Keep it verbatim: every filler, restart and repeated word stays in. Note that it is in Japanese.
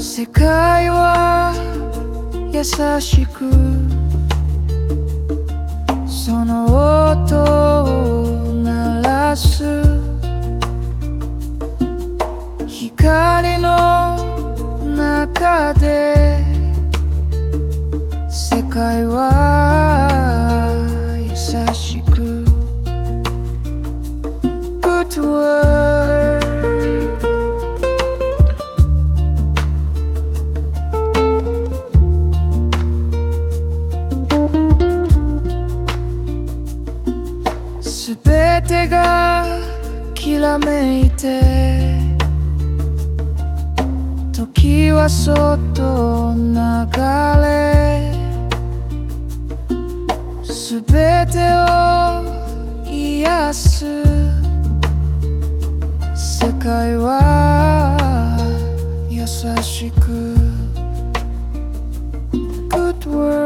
世界は優しくその音を鳴らす光の中で世界は優しく Good wordすべてがきらめいて時はそっと流れすべてを癒す世界は優しく Good word